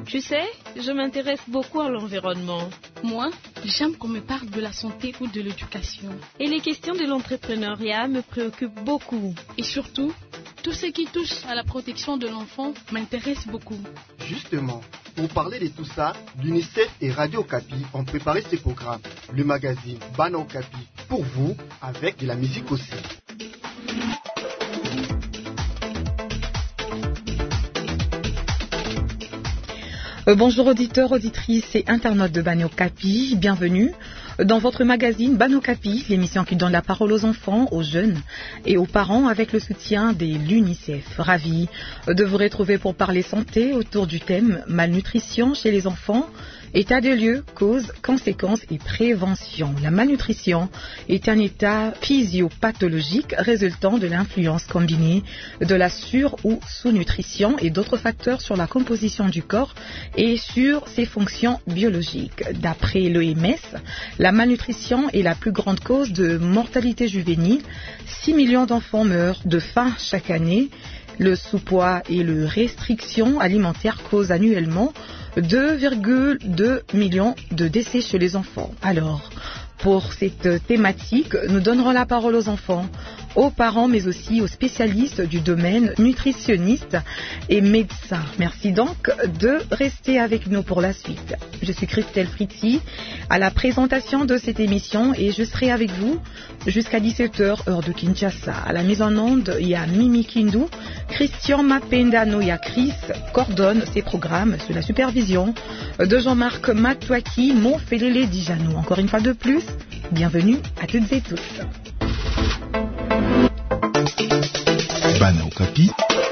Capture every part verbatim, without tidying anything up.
Tu sais, je m'intéresse beaucoup à l'environnement. Moi, j'aime qu'on me parle de la santé ou de l'éducation. Et les questions de l'entrepreneuriat me préoccupent beaucoup. Et surtout, tout ce qui touche à la protection de l'enfant m'intéresse beaucoup. Justement, pour parler de tout ça, l'UNICEF et Radio Okapi ont préparé ce programme, le magazine Bana Okapi, pour vous, avec de la musique aussi. Euh, bonjour auditeurs, auditrices et internautes de Bana Okapi, bienvenue dans votre magazine Bana Okapi, l'émission qui donne la parole aux enfants, aux jeunes et aux parents avec le soutien de l'UNICEF. Ravi de vous retrouver pour parler santé autour du thème malnutrition chez les enfants. État de lieu, causes, conséquences et prévention. La malnutrition est un état physiopathologique résultant de l'influence combinée de la sur- ou sous-nutrition et d'autres facteurs sur la composition du corps et sur ses fonctions biologiques. D'après l'O M S, la malnutrition est la plus grande cause de mortalité juvénile. six millions d'enfants meurent de faim chaque année. Le sous-poids et les restrictions alimentaires causent annuellement deux virgule deux millions de décès chez les enfants. Alors, pour cette thématique, nous donnerons la parole aux enfants, aux parents, mais aussi aux spécialistes du domaine, nutritionnistes et médecins. Merci donc de rester avec nous pour la suite. Je suis Christelle Fritzi à la présentation de cette émission et je serai avec vous jusqu'à dix-sept heures, heure de Kinshasa. À la mise en onde, il y a Mimi Kindu, Christian Mapenda Noya Chris coordonne ces programmes sous la supervision de Jean-Marc Matouaki, Montfelele Dijanou. Encore une fois de plus, bienvenue à toutes et tous. Bana Okapi.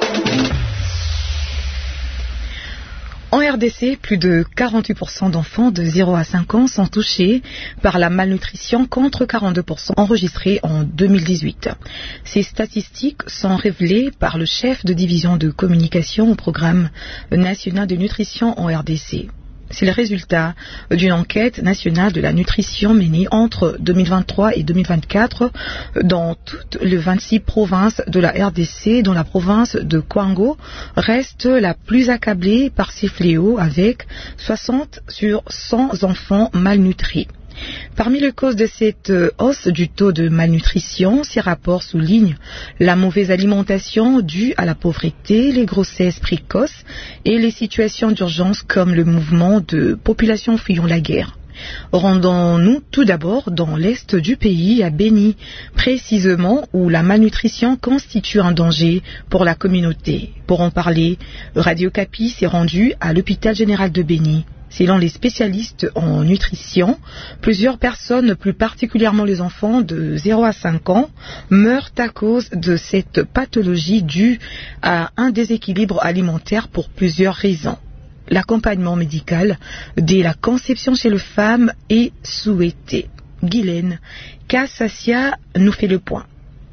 En R D C, plus de quarante-huit pour cent d'enfants de zéro à cinq ans sont touchés par la malnutrition contre quarante-deux pour cent enregistrés en deux mille dix-huit. Ces statistiques sont révélées par le chef de division de communication au programme national de nutrition en R D C. C'est le résultat d'une enquête nationale de la nutrition menée entre deux mille vingt-trois et deux mille vingt-quatre dans toutes les vingt-six provinces de la R D C, dont la province de Kwango reste la plus accablée par ces fléaux avec soixante sur cent enfants malnutris. Parmi les causes de cette hausse du taux de malnutrition, ces rapports soulignent la mauvaise alimentation due à la pauvreté, les grossesses précoces et les situations d'urgence comme le mouvement de population fuyant la guerre. Rendons-nous tout d'abord dans l'est du pays, à Béni, précisément où la malnutrition constitue un danger pour la communauté. Pour en parler, Radio Okapi s'est rendu à l'hôpital général de Béni. Selon les spécialistes en nutrition, plusieurs personnes, plus particulièrement les enfants de zéro à cinq ans, meurent à cause de cette pathologie due à un déséquilibre alimentaire pour plusieurs raisons. L'accompagnement médical dès la conception chez les femmes est souhaité. Guylaine Kassassia nous fait le point.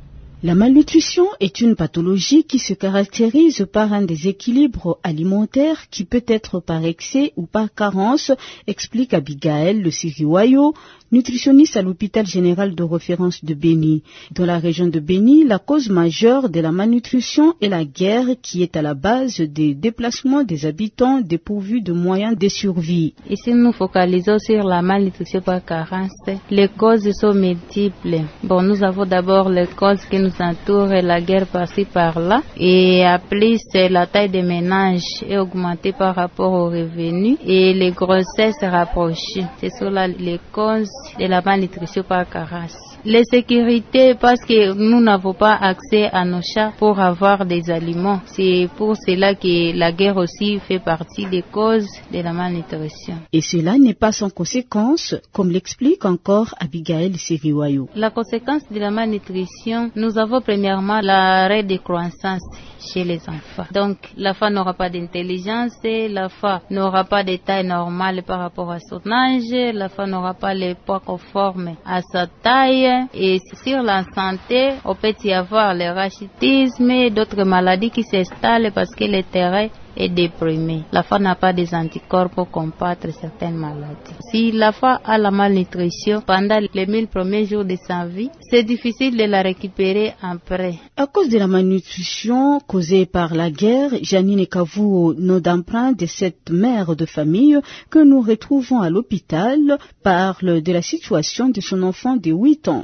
La malnutrition est une pathologie qui se caractérise par un déséquilibre alimentaire qui peut être par excès ou par carence, explique Abigaël Le Siriwayo, nutritionniste à l'hôpital général de référence de Béni. Dans la région de Béni, la cause majeure de la malnutrition est la guerre qui est à la base des déplacements des habitants dépourvus de moyens de survie. Ici, nous focalisons sur la malnutrition par carence. Les causes sont multiples. Bon, nous avons d'abord les causes qui nous entourent, la guerre par-ci par-là, et à plus, la taille des ménages est augmentée par rapport aux revenus et les grossesses rapprochées. C'est sur là les causes de la malnutrition par carence. Les sécurités, parce que nous n'avons pas accès à nos chats pour avoir des aliments. C'est pour cela que la guerre aussi fait partie des causes de la malnutrition. Et cela n'est pas sans conséquence, comme l'explique encore Abigaël Siriwayo. La conséquence de la malnutrition, nous avons premièrement l'arrêt de croissance chez les enfants. Donc, l'enfant n'aura pas d'intelligence, l'enfant n'aura pas de taille normale par rapport à son âge, l'enfant n'aura pas les poids conformes à sa taille. Et sur la santé, on peut y avoir le rachitisme et d'autres maladies qui s'installent parce que le terrain est déprimée. La femme n'a pas des anticorps pour combattre certaines maladies. Si la femme a la malnutrition pendant les mille premiers jours de sa vie, c'est difficile de la récupérer après. À cause de la malnutrition causée par la guerre, Janine Kavuo, nos d'emprunt de cette mère de famille que nous retrouvons à l'hôpital, parle de la situation de son enfant de huit ans.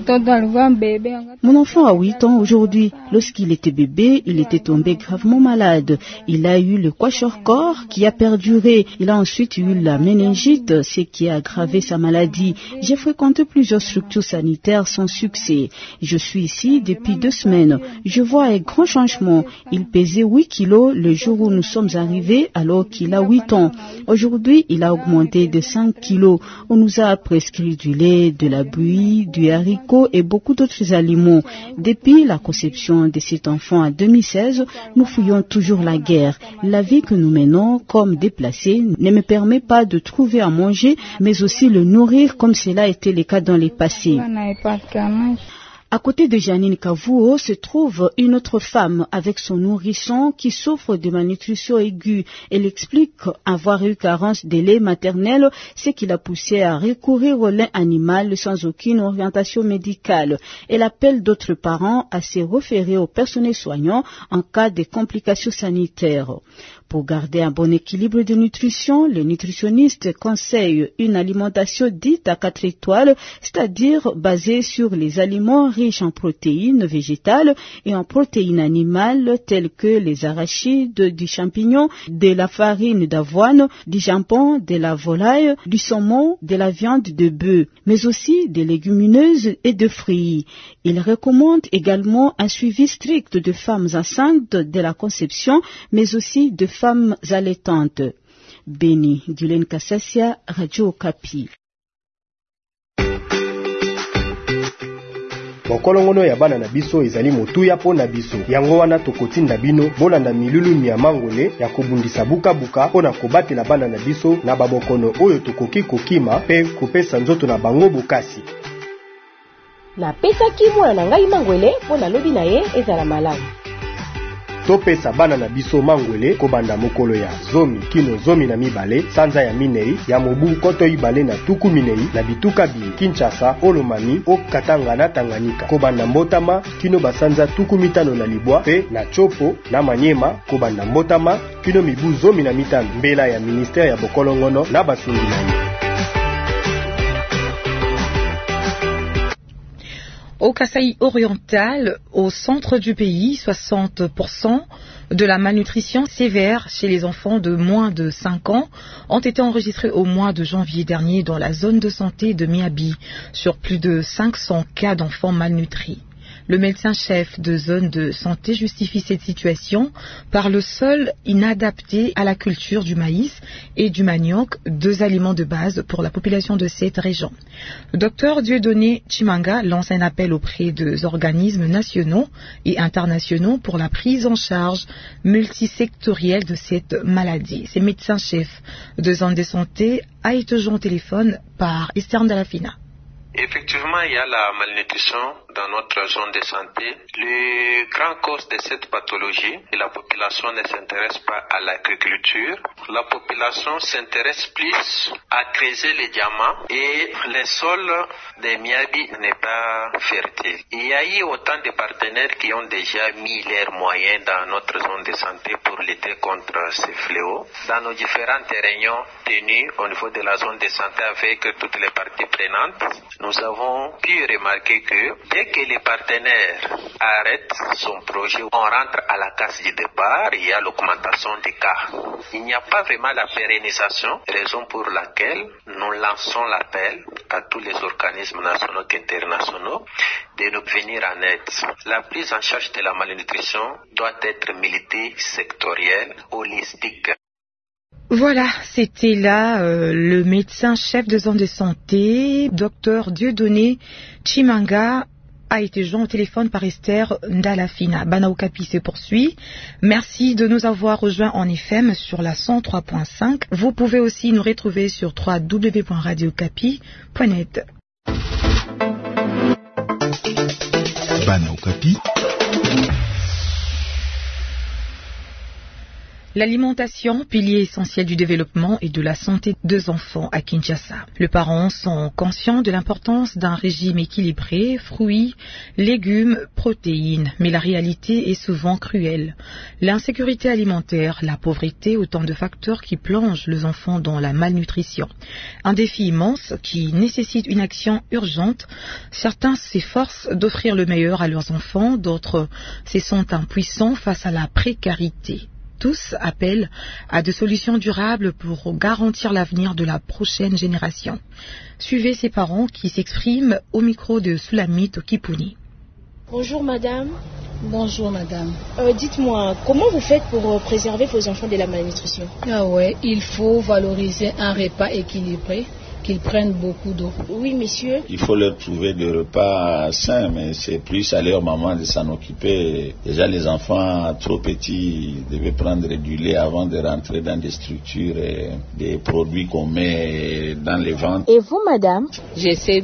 Mon enfant a huit ans aujourd'hui. Lorsqu'il était bébé, il était tombé gravement malade. Il a eu le kwashiorkor qui a perduré. Il a ensuite eu la méningite, ce qui a aggravé sa maladie. J'ai fréquenté plusieurs structures sanitaires sans succès. Je suis ici depuis deux semaines. Je vois un grand changement. Il pesait huit kilos le jour où nous sommes arrivés alors qu'il a huit ans. Aujourd'hui, il a augmenté de cinq kilos. On nous a prescrit du lait, de la bouillie, du haricot et beaucoup d'autres aliments. Depuis la conception de cet enfant en deux mille seize, nous fouillons toujours la guerre. La vie que nous menons comme déplacés ne me permet pas de trouver à manger, mais aussi le nourrir comme cela était le cas dans le passé. À côté de Janine Kavuo se trouve une autre femme avec son nourrisson qui souffre de malnutrition aiguë. Elle explique avoir eu carence de lait maternel, ce qui l'a poussée à recourir au lait animal sans aucune orientation médicale. Elle appelle d'autres parents à se référer au personnel soignant en cas de complications sanitaires. Pour garder un bon équilibre de nutrition, le nutritionniste conseille une alimentation dite à quatre étoiles, c'est-à-dire basée sur les aliments riches en protéines végétales et en protéines animales telles que les arachides, du champignon, de la farine d'avoine, du jambon, de la volaille, du saumon, de la viande de bœuf, mais aussi des légumineuses et de fruits. Il recommande également un suivi strict de femmes enceintes de la conception, mais aussi de femmes allaitantes. Beni, Guylaine Kassasia, Radio Okapi. bokolongono ya bana na biso ezali motuya po na biso yango wana tokotinda bino bolanda milulu ya mangole ya kobundisa buka-buka po na kobatela bana na biso na babokono oyo tokoki kokima pe kopesa nzoto na bango bokasi. Na pesa kimwana na ngai mangwele po na lobi na ye ezala malamu. Topesa bana na biso mangwele kobanda mokolo ya zomi kino zomi na mibale sanza ya minei ya mobu koto ibale na tuku minei na bituka bi Kinshasa, Olomami, Okatanga na Tanganyika kobanda mbotama kino basanza tuku mitano na libwa pe na chopo na Manyema kobanda mbotama kino mibu zomi na mitano mbela ya ministère ya bokolongono na basungi na ye. Au Kasaï oriental, au centre du pays, soixante pour cent de la malnutrition sévère chez les enfants de moins de cinq ans ont été enregistrés au mois de janvier dernier dans la zone de santé de Miabi, sur plus de cinq cents cas d'enfants malnutris. Le médecin-chef de zone de santé justifie cette situation par le sol inadapté à la culture du maïs et du manioc, deux aliments de base pour la population de cette région. Le docteur Dieudonné Chimanga lance un appel auprès des organismes nationaux et internationaux pour la prise en charge multisectorielle de cette maladie. C'est médecin-chef de zone de santé a été joint au téléphone par Esther Ndalafina. Effectivement, il y a la malnutrition dans notre zone de santé. Le grand cause de cette pathologie, et la population ne s'intéresse pas à l'agriculture. La population s'intéresse plus à creuser les diamants et le sol de Miabi n'est pas fertile. Il y a eu autant de partenaires qui ont déjà mis leurs moyens dans notre zone de santé pour lutter contre ces fléaux. Dans nos différentes réunions tenues au niveau de la zone de santé avec toutes les parties prenantes, nous avons pu remarquer que dès que les partenaires arrêtent son projet, on rentre à la case du départ, il y a l'augmentation des cas. Il n'y a pas vraiment la pérennisation, raison pour laquelle nous lançons l'appel à tous les organismes nationaux et internationaux de nous venir en aide. La prise en charge de la malnutrition doit être multisectorielle, holistique. Voilà, c'était là euh, le médecin-chef de zone de santé, docteur Dieudonné Chimanga, a été joint au téléphone par Esther Ndalafina. Bana Okapi se poursuit. Merci de nous avoir rejoints en F M sur la cent trois point cinq. Vous pouvez aussi nous retrouver sur w w w point radio okapi point net. Bana Okapi. L'alimentation, pilier essentiel du développement et de la santé des enfants à Kinshasa. Les parents sont conscients de l'importance d'un régime équilibré, fruits, légumes, protéines, mais la réalité est souvent cruelle. L'insécurité alimentaire, la pauvreté, autant de facteurs qui plongent les enfants dans la malnutrition. Un défi immense qui nécessite une action urgente. Certains s'efforcent d'offrir le meilleur à leurs enfants, d'autres se sentent impuissants face à la précarité. Tous appellent à des solutions durables pour garantir l'avenir de la prochaine génération. Suivez ces parents qui s'expriment au micro de Sulamit Kipuni. Bonjour madame. Bonjour madame. Euh, dites-moi, comment vous faites pour euh, préserver vos enfants de la malnutrition? Ah ouais, il faut valoriser un repas équilibré, qu'ils prennent beaucoup d'eau. Oui, monsieur. Il faut leur trouver des repas sains, mais c'est plus à leur maman de s'en occuper. Déjà, les enfants trop petits devaient prendre du lait avant de rentrer dans des structures et des produits qu'on met dans les ventres. Et vous, madame? J'essaie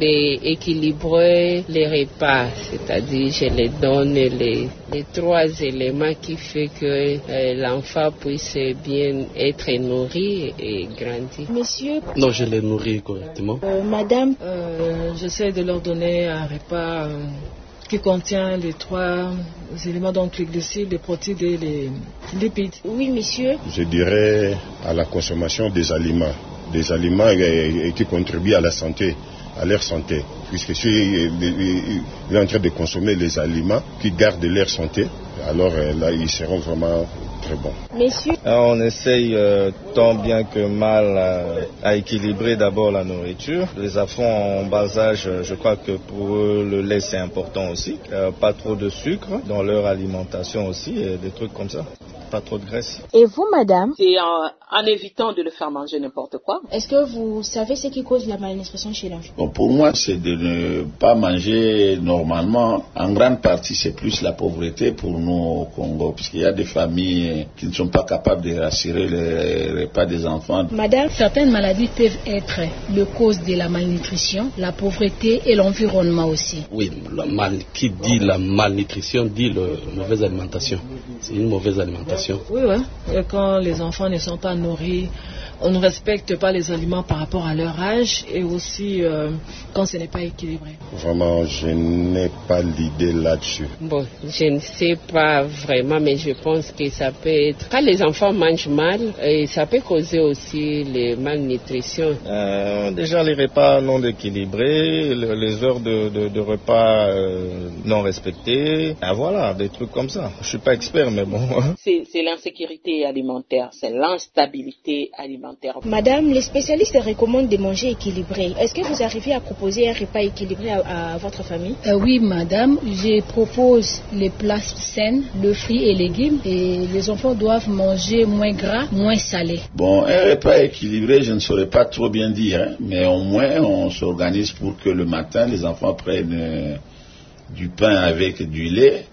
d'équilibrer les repas, c'est-à-dire je les donne les, les trois éléments qui font que euh, l'enfant puisse bien être nourri et grandir. Monsieur? Non, je les nourris correctement. Euh, madame? euh, J'essaie de leur donner un repas euh, qui contient les trois éléments, donc les glucides, les protéines et les lipides. Oui, monsieur. Je dirais à la consommation des aliments, des aliments euh, qui contribuent à la santé, à leur santé. Puisque si il est en train de consommer les aliments qui gardent leur santé, alors là, ils seront vraiment très bons. Messieurs, on essaye euh, tant bien que mal euh, à équilibrer d'abord la nourriture. Les enfants en bas âge, je crois que pour eux, le lait c'est important aussi. Euh, pas trop de sucre dans leur alimentation aussi, et des trucs comme ça. Pas trop de graisse. Et vous, madame? C'est en, en évitant de le faire manger n'importe quoi. Est-ce que vous savez ce qui cause la malnutrition chez l'enfant? Bon, pour moi, c'est de ne pas manger normalement. En grande partie, c'est plus la pauvreté pour nous au Congo, puisqu'il y a des familles qui ne sont pas capables de rassurer les repas des enfants. Madame, certaines maladies peuvent être le cause de la malnutrition, la pauvreté et l'environnement aussi. Oui, la mal, qui dit la malnutrition dit la mauvaise alimentation. C'est une mauvaise alimentation. Oui, oui. Et quand les enfants ne sont pas nourris, on ne respecte pas les aliments par rapport à leur âge et aussi euh, quand ce n'est pas équilibré. Vraiment, je n'ai pas l'idée là-dessus. Bon, je ne sais pas vraiment, mais je pense que ça peut être... Quand les enfants mangent mal, et ça peut causer aussi les malnutrition. Euh, déjà, les repas non équilibrés, les heures de, de, de repas euh, non respectées, ah, voilà, des trucs comme ça. Je ne suis pas expert, mais bon... C'est, c'est l'insécurité alimentaire, c'est l'instabilité alimentaire. Madame, les spécialistes recommandent de manger équilibré. Est-ce que vous arrivez à proposer un repas équilibré à, à votre famille? euh, Oui, madame. Je propose les plats sains, le fruits et légumes. Et les enfants doivent manger moins gras, moins salé. Bon, un repas équilibré, je ne saurais pas trop bien dire, hein, mais au moins on s'organise pour que le matin, les enfants prennent euh, du pain avec du lait.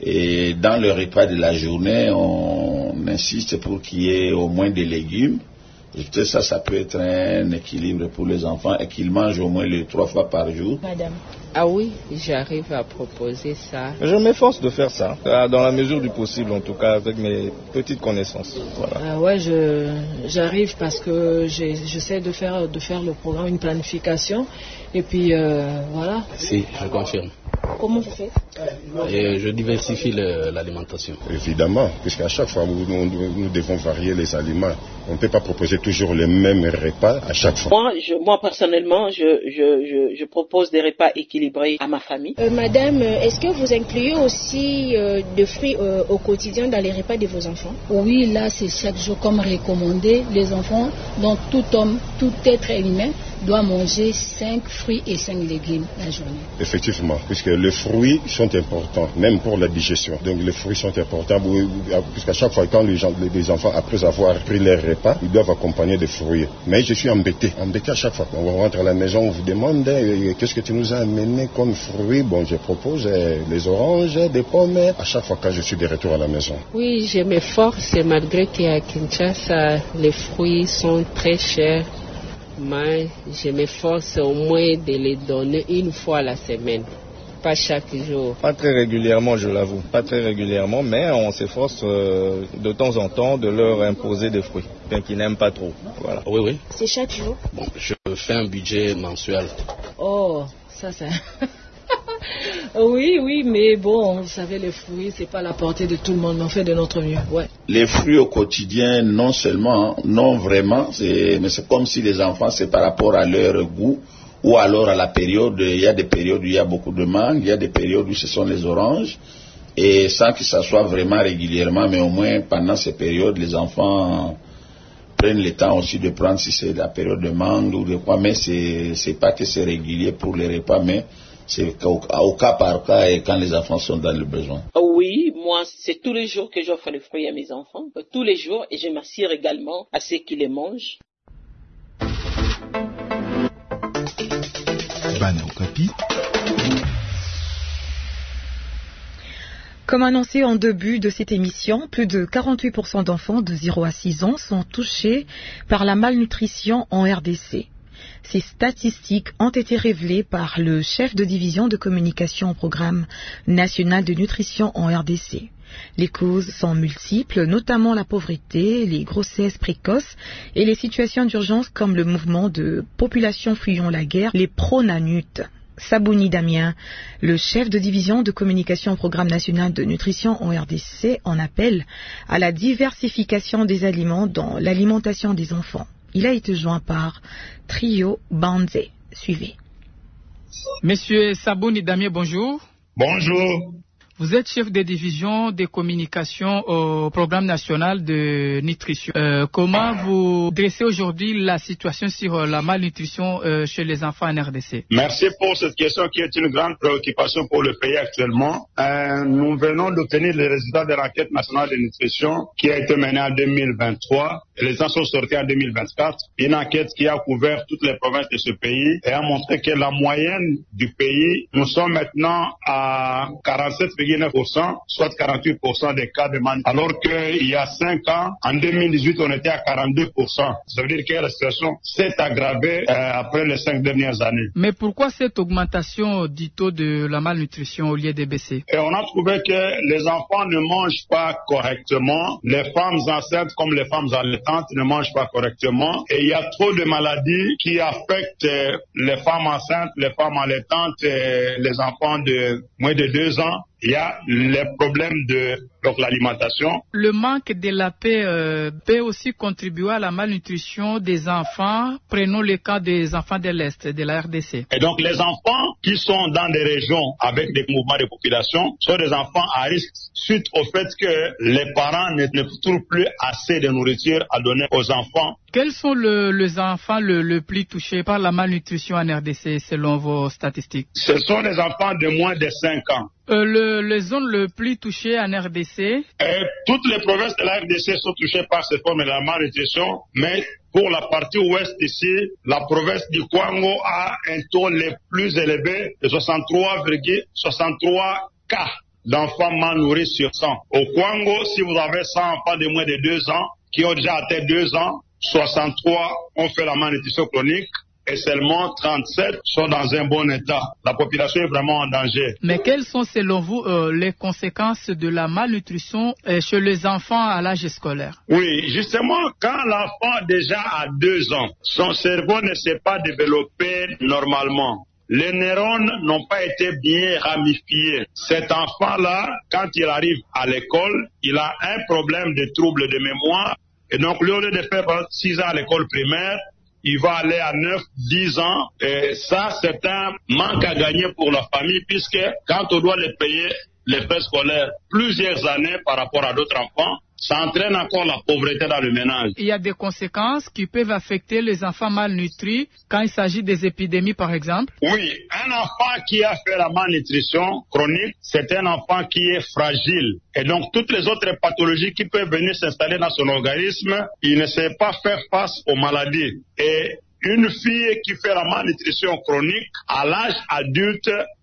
Et dans le repas de la journée, on insiste pour qu'il y ait au moins des légumes. Et peut-être ça, ça peut être un équilibre pour les enfants et qu'ils mangent au moins les trois fois par jour. Madame. Ah oui, j'arrive à proposer ça. Je m'efforce de faire ça, dans la mesure du possible en tout cas, avec mes petites connaissances. Voilà. Euh, ouais, je, j'arrive parce que j'ai, j'essaie de faire, de faire le programme, une planification. Et puis euh, voilà. Si, je confirme. Comment vous faites? Et je diversifie le, l'alimentation. Évidemment, puisqu'à chaque fois, nous, nous, nous devons varier les aliments. On ne peut pas proposer toujours les mêmes repas à chaque fois. Moi, je, moi personnellement, je, je, je, je propose des repas équilibrés à ma famille. Euh, madame, est-ce que vous incluez aussi euh, des fruits euh, au quotidien dans les repas de vos enfants? Oui, là, c'est chaque jour comme recommandé. Les enfants, donc tout homme, tout être humain, doit manger cinq fruits et cinq légumes la journée. Effectivement, puisque les fruits sont importants, même pour la digestion. Donc les fruits sont importants, puisqu'à chaque fois, quand les, gens, les enfants, après avoir pris leur repas, ils doivent accompagner des fruits. Mais je suis embêté, embêté à chaque fois. On rentre à la maison, on vous demande eh, qu'est-ce que tu nous as amené comme fruits. Bon, je propose eh, les oranges, des pommes, à chaque fois quand je suis de retour à la maison. Oui, je m'efforce, malgré qu'à Kinshasa, les fruits sont très chers. Mais je m'efforce au moins de les donner une fois la semaine. pas chaque jour. Pas très régulièrement, je l'avoue. Pas très régulièrement, mais on s'efforce euh, de temps en temps de leur imposer des fruits, bien qu'ils n'aiment pas trop. Voilà. Oui, oui. C'est chaque jour? Bon, je fais un budget mensuel. Oh, ça c'est... Oui, oui, mais bon, vous savez, les fruits, c'est pas à la portée de tout le monde, mais on fait de notre mieux, ouais. Les fruits au quotidien, non seulement, non vraiment, c'est, mais c'est comme si les enfants, c'est par rapport à leur goût, ou alors à la période. Il y a des périodes où il y a beaucoup de mangues, il y a des périodes où ce sont les oranges, et sans que ça soit vraiment régulièrement, mais au moins pendant ces périodes, les enfants prennent le temps aussi de prendre, si c'est la période de mangue ou de quoi, mais c'est, c'est pas que c'est régulier pour les repas, mais c'est au, au cas par cas et quand les enfants sont dans le besoin. Oui, moi, c'est tous les jours que j'offre les fruits à mes enfants, tous les jours, et je m'assure également à ceux qui les mangent. Bana Okapi. Comme annoncé en début de cette émission, plus de quarante-huit pour cent d'enfants de zéro à six ans sont touchés par la malnutrition en R D C. Ces statistiques ont été révélées par le chef de division de communication au programme national de nutrition en R D C. Les causes sont multiples, notamment la pauvreté, les grossesses précoces et les situations d'urgence comme le mouvement de population fuyant la guerre, les pronanutes. Sabouni Damien, le chef de division de communication au programme national de nutrition en R D C, en appelle à la diversification des aliments dans l'alimentation des enfants. Il a été joint par Trio Banzé. Suivez. Monsieur Sabouni Damien, bonjour. Bonjour. Vous êtes chef de division de communication au programme national de nutrition. Euh, comment vous dressez aujourd'hui la situation sur la malnutrition euh, chez les enfants en R D C? Merci pour cette question qui est une grande préoccupation pour le pays actuellement. Euh, nous venons d'obtenir les résultats de l'enquête nationale de nutrition qui a été menée en deux mille vingt-trois. Et les résultats sont sortis en deux mille vingt-quatre. Une enquête qui a couvert toutes les provinces de ce pays et a montré que la moyenne du pays, nous sommes maintenant à quarante-sept virgule neuf pour cent, soit quarante-huit pour cent des cas de malnutrition. Alors qu'il y a cinq ans, en deux mille dix-huit, on était à quarante-deux pour cent. Ça veut dire que la situation s'est aggravée euh, après les cinq dernières années. Mais pourquoi cette augmentation du taux de la malnutrition au lieu de baisser? Et on a trouvé que les enfants ne mangent pas correctement. Les femmes enceintes comme les femmes allaitantes ne mangent pas correctement. Et il y a trop de maladies qui affectent euh, les femmes enceintes, les femmes allaitantes et les enfants de moins de deux ans. Il y a les problèmes de donc, l'alimentation. Le manque de la paix euh, peut aussi contribuer à la malnutrition des enfants. Prenons le cas des enfants de l'Est, de la R D C. Et donc les enfants qui sont dans des régions avec des mouvements de population sont des enfants à risque suite au fait que les parents ne, ne trouvent plus assez de nourriture à donner aux enfants. Quels sont le, les enfants le, le plus touchés par la malnutrition en R D C selon vos statistiques? Ce sont les enfants de moins de cinq ans. Euh, le, les zones les plus touchées en R D C? Et toutes les provinces de la R D C sont touchées par cette forme de la malnutrition, mais pour la partie ouest ici, la province du Kwango a un taux le plus élevé de soixante-trois virgule soixante-trois cas d'enfants mal nourris sur cent. Au Kwango, si vous avez cent enfants de moins de deux ans qui ont déjà atteint deux ans, soixante-trois ont fait la malnutrition chronique. Et seulement trente-sept sont dans un bon état. La population est vraiment en danger. Mais quelles sont selon vous euh, les conséquences de la malnutrition euh, chez les enfants à l'âge scolaire? Oui, justement, quand l'enfant déjà a deux ans, son cerveau ne s'est pas développé normalement. Les neurones n'ont pas été bien ramifiés. Cet enfant-là, quand il arrive à l'école, il a un problème de trouble de mémoire. Et donc, au lieu de faire six ans à l'école primaire, il va aller à neuf, dix ans. Et ça, c'est un manque à gagner pour la famille, puisque quand on doit les payer les frais scolaires plusieurs années par rapport à d'autres enfants, ça entraîne encore la pauvreté dans le ménage. Il y a des conséquences qui peuvent affecter les enfants malnutris quand il s'agit des épidémies, par exemple? Oui, un enfant qui a fait la malnutrition chronique, c'est un enfant qui est fragile. Et donc, toutes les autres pathologies qui peuvent venir s'installer dans son organisme, il ne sait pas faire face aux maladies. Et une fille qui fait la malnutrition chronique, à l'âge adulte,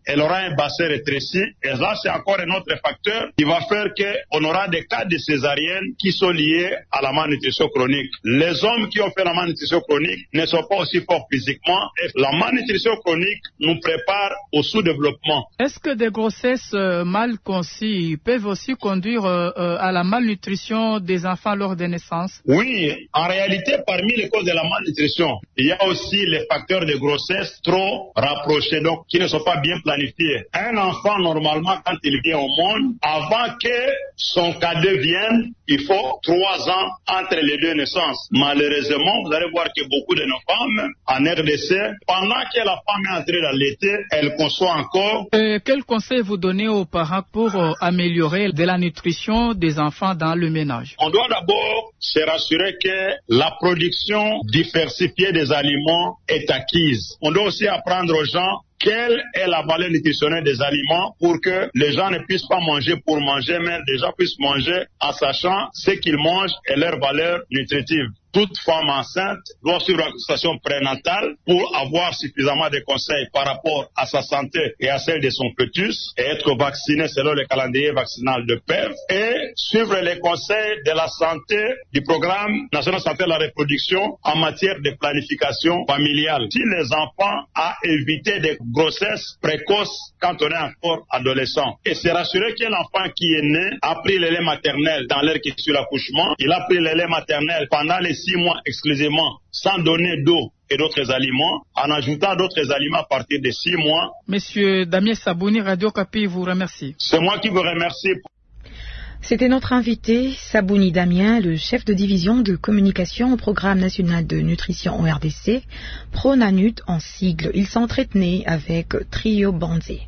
elle aura un bassin rétréci. Et là, c'est encore un autre facteur qui va faire qu'on aura des cas de césarienne qui sont liés à la malnutrition chronique. Les hommes qui ont fait la malnutrition chronique ne sont pas aussi forts physiquement. Et la malnutrition chronique nous prépare au sous-développement. Est-ce que des grossesses euh, mal conçues peuvent aussi conduire euh, euh, à la malnutrition des enfants lors des naissances? Oui, en réalité, parmi les causes de la malnutrition, il y a aussi les facteurs de grossesse trop rapprochés, donc qui ne sont pas bien planifiés. Un enfant, normalement, quand il vient au monde, avant que son cadet vienne, il faut trois ans entre les deux naissances. Malheureusement, vous allez voir que beaucoup de nos femmes, en R D C, pendant que la femme est entrée dans l'été, elle conçoit encore. Euh, quel conseil vous donnez aux parents pour euh, améliorer de la nutrition des enfants dans le ménage? On doit d'abord se rassurer que la production diversifiée des aliments est acquise. On doit aussi apprendre aux gens quelle est la valeur nutritionnelle des aliments pour que les gens ne puissent pas manger pour manger, mais les gens puissent manger en sachant ce qu'ils mangent et leur valeur nutritive. Toute femme enceinte doit suivre une consultation prénatale pour avoir suffisamment de conseils par rapport à sa santé et à celle de son fœtus et être vaccinée selon le calendrier vaccinal de P E V et suivre les conseils de la santé du programme national de santé de la reproduction en matière de planification familiale. Si les enfants à éviter des grossesses précoces quand on est encore adolescent et se rassurer que l'enfant qui est né a pris le lait maternel dans l'heure qui suit l'accouchement, il a pris le lait maternel pendant les six mois exclusivement sans donner d'eau et d'autres aliments, en ajoutant d'autres aliments à partir de six mois. Monsieur Damien Sabouni, Radio Kapi vous remercie. C'est moi qui vous remercie. C'était notre invité, Sabouni Damien, le chef de division de communication au Programme national de nutrition en R D C, Pronanut en sigle. Il s'entretenait avec Trio Banzé.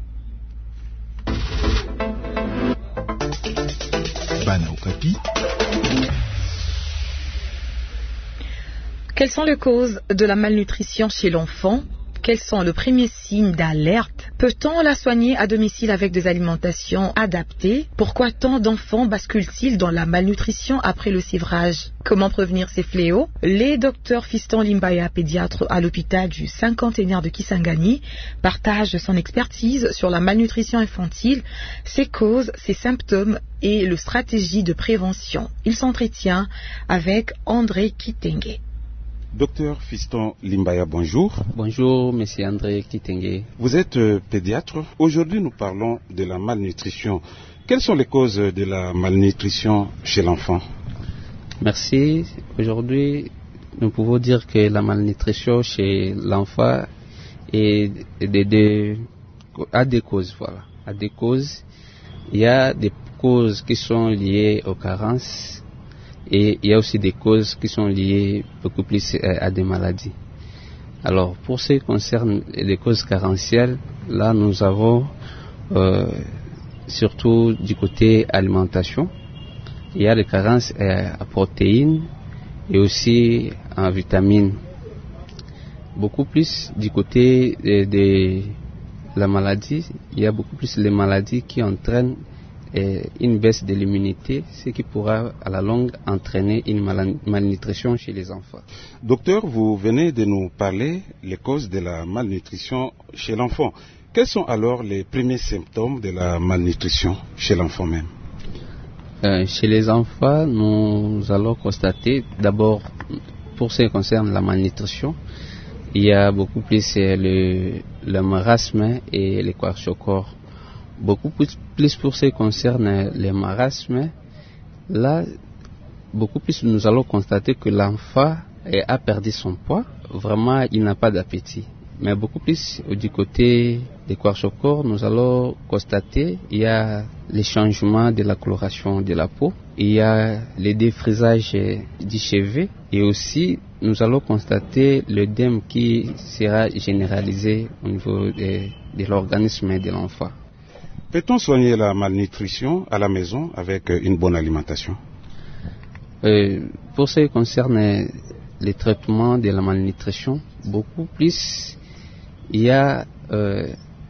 Bana Okapi. Quelles sont les causes de la malnutrition chez l'enfant? Quels sont les premiers signes d'alerte? Peut-on la soigner à domicile avec des alimentations adaptées? Pourquoi tant d'enfants basculent-ils dans la malnutrition après le sévrage? Comment prévenir ces fléaux? Les docteurs Fiston Limbaya, pédiatre à l'hôpital du cinquantenaire de Kisangani, partagent son expertise sur la malnutrition infantile, ses causes, ses symptômes et les stratégies de prévention. Il s'entretient avec André Kitenge. Docteur Fiston Limbaya, bonjour. Bonjour, monsieur André Kitenge. Vous êtes euh, pédiatre. Aujourd'hui, nous parlons de la malnutrition. Quelles sont les causes de la malnutrition chez l'enfant? Merci. Aujourd'hui, nous pouvons dire que la malnutrition chez l'enfant est de, de, de, a des causes. Voilà. A des causes. Il y a des causes qui sont liées aux carences. Et il y a aussi des causes qui sont liées beaucoup plus à des maladies. Alors, pour ce qui concerne les causes carentielles, là, nous avons euh, surtout du côté alimentation. Il y a des carences à protéines et aussi en vitamines. Beaucoup plus du côté de, de la maladie, il y a beaucoup plus les maladies qui entraînent une baisse de l'immunité, ce qui pourra à la longue entraîner une malnutrition chez les enfants. Docteur, vous venez de nous parler des causes de la malnutrition chez l'enfant. Quels sont alors les premiers symptômes de la malnutrition chez l'enfant même? euh, Chez les enfants, nous allons constater d'abord, pour ce qui concerne la malnutrition, il y a beaucoup plus le, le marasme et le kwashiorkor. Beaucoup plus, plus pour ce qui concerne les marasmes, là, beaucoup plus nous allons constater que l'enfant a perdu son poids. Vraiment, il n'a pas d'appétit. Mais beaucoup plus du côté des kwashiorkor, nous allons constater il y a les changements de la coloration de la peau, il y a le défrisage du cheveu et aussi nous allons constater l'œdème qui sera généralisé au niveau de, de l'organisme de l'enfant. Peut-on soigner la malnutrition à la maison avec une bonne alimentation? euh, Pour ce qui concerne les traitements de la malnutrition, beaucoup plus, il y a euh,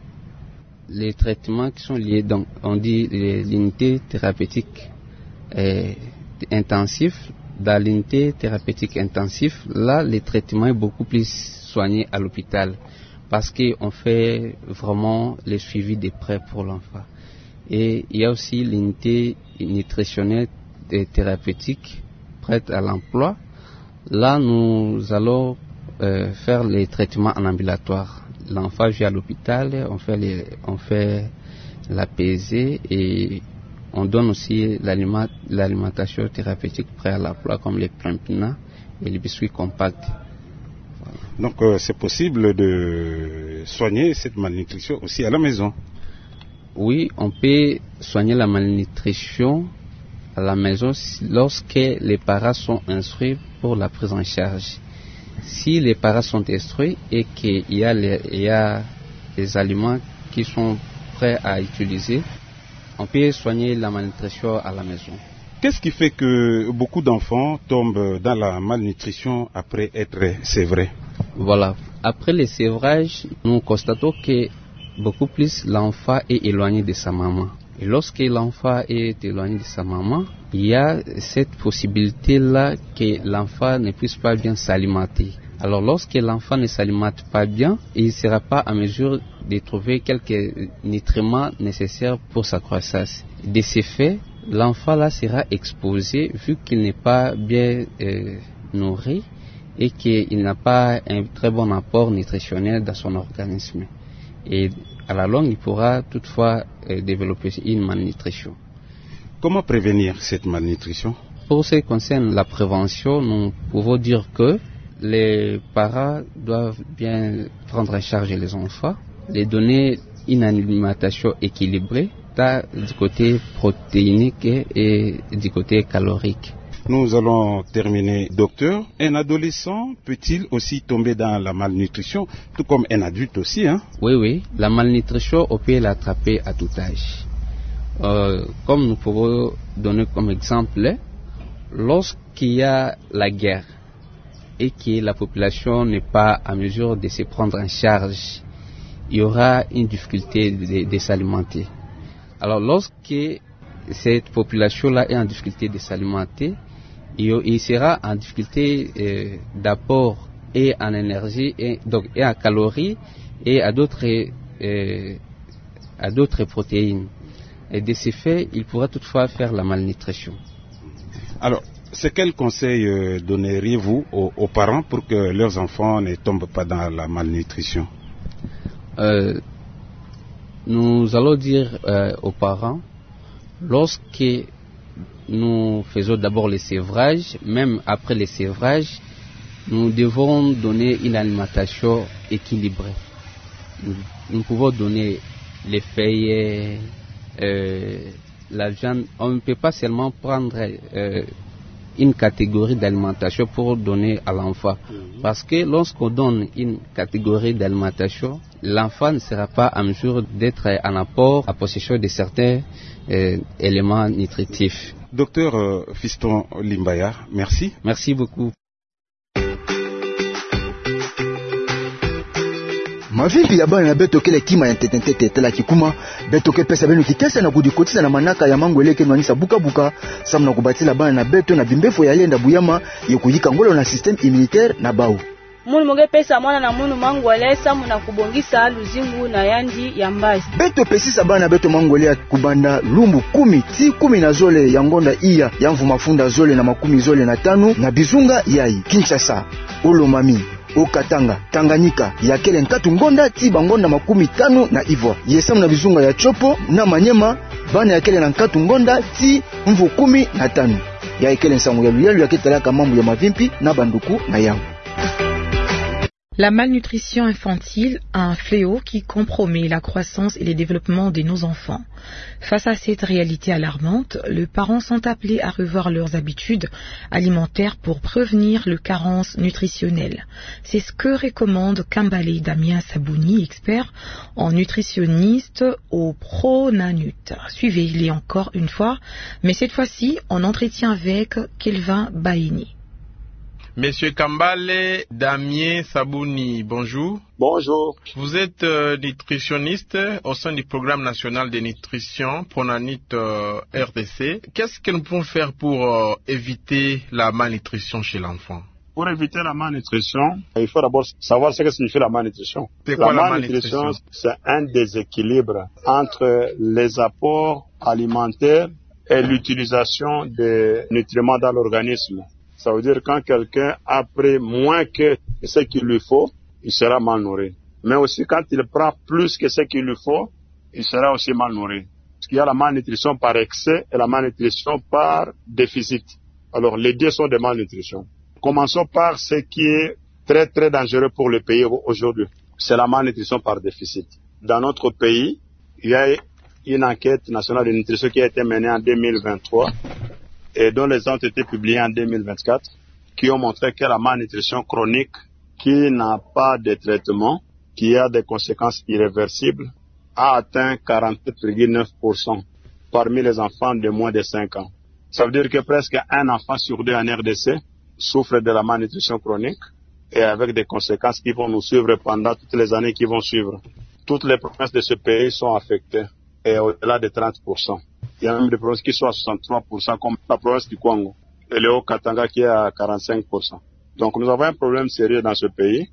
les traitements qui sont liés, donc on dit l'unité thérapeutique euh, intensive. Dans l'unité thérapeutique intensive, là, les traitements sont beaucoup plus soignés à l'hôpital. parce qu'on fait vraiment le suivi des prêts pour l'enfant. Et il y a aussi l'unité nutritionnelle et thérapeutique prête à l'emploi. Là, nous allons euh, faire les traitements en ambulatoire. L'enfant vient à l'hôpital, on fait, les, on fait la P S E et on donne aussi l'aliment, l'alimentation thérapeutique prête à l'emploi comme les Prempina et les biscuits compacts. Voilà. Donc euh, c'est possible de soigner cette malnutrition aussi à la maison? Oui, on peut soigner la malnutrition à la maison lorsque les parents sont instruits pour la prise en charge. Si les parents sont instruits et qu'il y a les, il y a des aliments qui sont prêts à utiliser, on peut soigner la malnutrition à la maison. Qu'est-ce qui fait que beaucoup d'enfants tombent dans la malnutrition après être sévrés? Voilà. Après le sévrage, nous constatons que beaucoup plus l'enfant est éloigné de sa maman. Et lorsque l'enfant est éloigné de sa maman, il y a cette possibilité-là que l'enfant ne puisse pas bien s'alimenter. Alors lorsque l'enfant ne s'alimente pas bien, il ne sera pas en mesure de trouver quelques nutriments nécessaires pour sa croissance. De ce fait, l'enfant là sera exposé vu qu'il n'est pas bien euh, nourri et qu'il n'a pas un très bon apport nutritionnel dans son organisme. Et à la longue, il pourra toutefois euh, développer une malnutrition. Comment prévenir cette malnutrition? Pour ce qui concerne la prévention, nous pouvons dire que les parents doivent bien prendre en charge les enfants, les donner une alimentation équilibrée, tant du côté protéinique et, et du côté calorique. Nous allons terminer, docteur. Un adolescent peut-il aussi tomber dans la malnutrition, tout comme un adulte aussi, hein? Oui, oui. La malnutrition, on peut l'attraper à tout âge. Euh, comme nous pouvons donner comme exemple, lorsqu'il y a la guerre et que la population n'est pas en mesure de se prendre en charge, il y aura une difficulté de, de s'alimenter. Alors, lorsque cette population-là est en difficulté de s'alimenter, il sera en difficulté euh, d'apport et en énergie et, donc, et en calories et à d'autres, euh, à d'autres protéines. Et de ce fait, il pourra toutefois faire la malnutrition. Alors, c'est quel conseil euh, donneriez-vous aux, aux parents pour que leurs enfants ne tombent pas dans la malnutrition? euh, Nous allons dire euh, aux parents, lorsque nous faisons d'abord le sévrage, même après le sévrage, nous devons donner une alimentation équilibrée. Nous, nous pouvons donner les feuilles, euh, la viande. On ne peut pas seulement prendre euh, une catégorie d'alimentation pour donner à l'enfant. Parce que lorsqu'on donne une catégorie d'alimentation, l'enfant ne sera pas en mesure d'être en apport à possession de certains euh, éléments nutritifs. Docteur euh, Fiston Limbaya, merci. Merci beaucoup. Mavimbi ya bana betoke le kima ya tetentete la kikuma betoke pesa benu kikesa na kudikotisa na manaka ya mangwele ke nwanisa buka buka samna kubatila bana na beto na bimbefo ya yenda buyama yokuyika ngolo na système immunitaire na bawu. Munu moge pesa mwana na munu mangwele samu na kubongisa luzingu na yandi ya mbazi. Beto pesisa bana beto mangwele ya kubanda lumbu kumi ti kumi na zole ya ngonda iya ya mvu mafunda zole na makumi zole na tano na bizunga yai Kinshasa, Olomami, Okatanga, Tanganyika, ya kele nkatu ngonda ti bangonda makumi tano na Ivoire. Yesamu na bizunga ya Chopo na Manyema bana ya kele na nkatu ngonda ti mvu kumi na tano. Ya ekele nsangu ya luyalu ya ketalaka mambu ya mavimpi na banduku na yao. La malnutrition infantile a un fléau qui compromet la croissance et le développement de nos enfants. Face à cette réalité alarmante, les parents sont appelés à revoir leurs habitudes alimentaires pour prévenir les carences nutritionnelles. C'est ce que recommande Kambale Damien Sabouni, expert en nutritionniste au Pronanut. Suivez-les encore une fois, mais cette fois-ci en entretien avec Kelvin Baini. Monsieur Kambale Damien Sabouni, bonjour. Bonjour. Vous êtes euh, nutritionniste au sein du programme national de nutrition Pronanut euh, R D C. Qu'est-ce que nous pouvons faire pour euh, éviter la malnutrition chez l'enfant? Pour éviter la malnutrition, il faut d'abord savoir ce que signifie la malnutrition. C'est quoi la, la malnutrition, malnutrition? C'est un déséquilibre entre les apports alimentaires et l'utilisation des nutriments dans l'organisme. Ça veut dire quand quelqu'un a pris moins que ce qu'il lui faut, il sera mal nourri. Mais aussi quand il prend plus que ce qu'il lui faut, il sera aussi mal nourri. Parce qu'il y a la malnutrition par excès et la malnutrition par déficit. Alors les deux sont des malnutritions. Commençons par ce qui est très très dangereux pour le pays aujourd'hui. C'est la malnutrition par déficit. Dans notre pays, il y a une enquête nationale de nutrition qui a été menée en deux mille vingt-trois et dont les ont été publiés en deux mille vingt-quatre, qui ont montré que la malnutrition chronique qui n'a pas de traitement, qui a des conséquences irréversibles, a atteint quarante-sept virgule neuf pour cent parmi les enfants de moins de cinq ans. Ça veut dire que presque un enfant sur deux en R D C souffre de la malnutrition chronique et avec des conséquences qui vont nous suivre pendant toutes les années qui vont suivre. Toutes les provinces de ce pays sont affectées et au-delà de trente pour cent. Il y a même des provinces qui sont à soixante-trois pour cent comme la province du Congo et le Haut-Katanga qui est à quarante-cinq pour cent. Donc nous avons un problème sérieux dans ce pays